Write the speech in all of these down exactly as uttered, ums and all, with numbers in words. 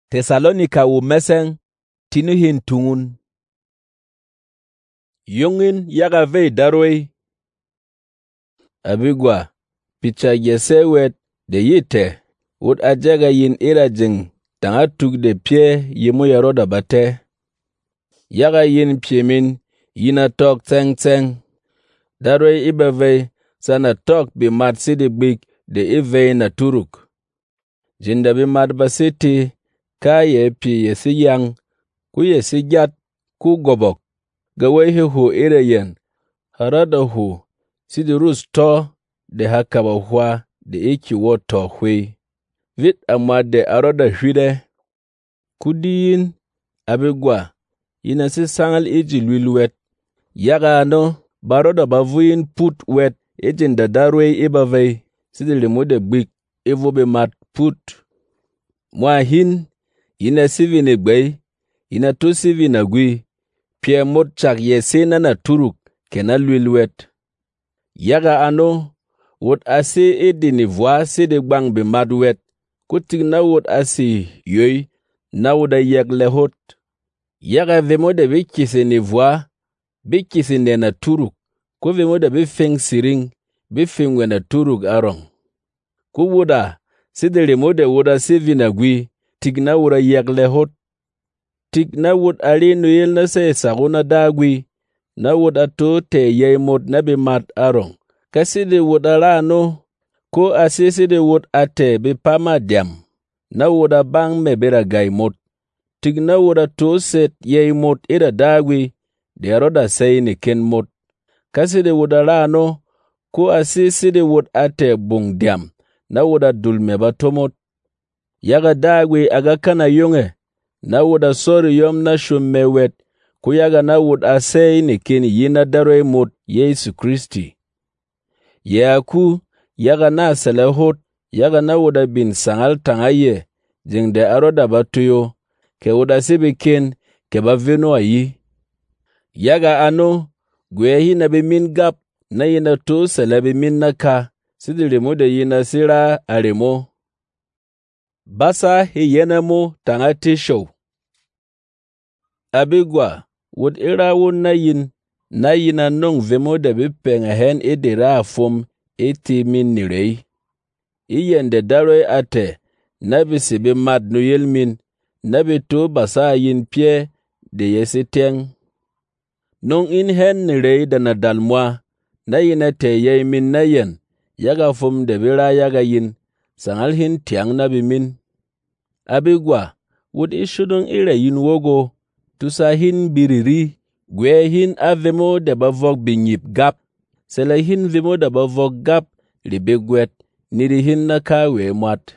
Tesalonika wu meseng tinu hin tungun. Yungin yaga vei darwei. Abigwa, picha yesewet de yite, ud ajaga yin ira jing, tanga tuk de pie yimu yaroda bate. Yaga yin pie min, yina tok tseng tseng. Darwei iba vei, sana tok bi mat sidi big de ivei na turuk. Jinda bi mat basiti, ka ye pie yesi yang, ku yesi jat, ku gobok. Gawai hi hu ira yen, harada hu, sidi rus to, de hakaba hua, de iki wo to hui. Vit amma de aroda hwide. Kudiyin, abigwa, yina si sangal iji lwilwet. Yaga ano, baroda bavuyin put wet, ijin da darwei iba vei, sidi limude big, ivo be mat put. Mwa hin, yina sivi ni gbei, yina tu sivi na gui, pie mot chak yesena na turuk, kena lwilwet. Yaga ano, wot asi idi ni vwa sidi gbang be mat wet, kutik na wot asi yoy, na woda yek lehot. Yaga vemode bikisi ni vwa, bikisi ne na turuk, ku vemode bifeng siring, bifeng we na turuk arong. Ku woda, sidi limode woda sivi na gui, tik na woda yek lehot. Tik na wot ali nuyel na se saguna dagwi, na wot ato te yey mot na bi mat arong. Kasidi wot alano, ko asisidi wot ate bi pama diam, na wot abang me bera gay mot. Tik na wot ato set yey mot ida dagwi, de aroda say ni ken mot. Kasidi wot alano, ko asisidi wot ate bung diam, na wot adul me batomot. Yaga dagwi aga kana yunge, na woda sori yom na shumme wet, kuyaga na wod asay ni kini yina darwei mot Yesu Kristi. Yaku, yaga na selehot, yaga na woda bin sangal tangaye, jing de aroda batuyo, ke woda sibikin, ke bavino ayi. Yaga ano, gwe hina bimin gap, na yina to sele bimin naka, sidi limu de yina sira alimo. Basa hi yenemo tangati show. Abigwa, wot ira won na yin, na yina nong vemo de bipeng hen idira fum iti min nirei. Iyen de daroi ate, nabi sibi mad nuyel min, nabi to basa yin pie de yesiteng. Nong in hen nirei da na dalmwa, na yina te yey min na yen, yaga fum de bira yaga yin, sangal hin tiang nabi min. Abigwa, wot ishudung ira yin wogo, tusa hin biriri, gwe hin avemo de bavok binyip gap, sele hin vemo de bavok gap, libegwet, niri hin na kawe mwat.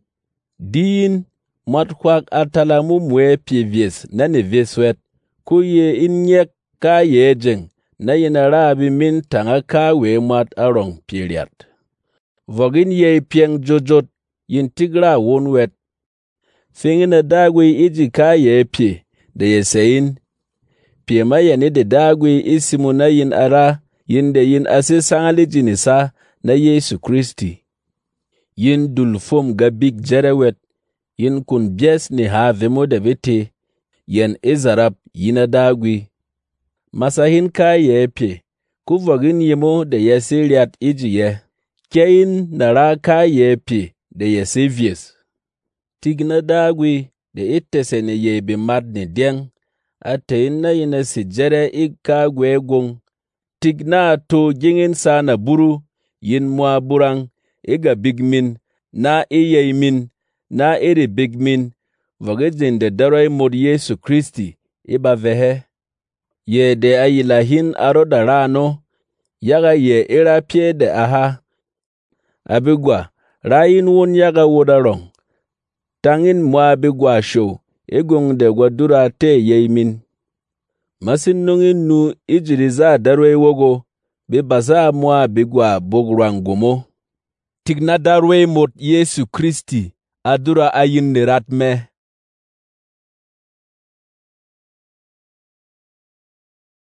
Diin, mwat kwak atalamu mwe pie vies, nani vies wet, kuye in nyek ka ye jeng, na yina rabi min tanga kawe mwat arong piriat. Vogin ye pieng jojot, yin tigra won wet. Fingina dagwi iji ka ye pie, de yesein. Pie ma yene de dagwi isimu na yin ara, yin de yin ase sangali jinisa na Yesu Kristi. Yin dul fom gabik jerewet, yin kun bies ni ha vemo de vete, yen izarap yina dagwi. Masahin ka ye pie, kuvogin yemo de yesiriat iji ye, kein nara ka ye pie de yesevies. Tigna dagwi, de itese ne ye bi mad ni dieng, ate ina ina si jere ika gwe gong. Tigna to jingin sa na buru, yin mwa burang, iga bigmin, na iye min, na iri bigmin, vagajin de daroi mod Yesu Kristi, iba vehe. Ye de ayilahin aroda rano, yaga ye ira pie de aha. Abigwa, rayin won yaga wodarong. Tangin mwa bigwa show, egong de gwadura te yemin. Masin nungin nu ijiriza darwe wogo, be baza mwa bigwa bograngomo. Tigna darwe mot Yesu Kristi, adura ayin nirat me.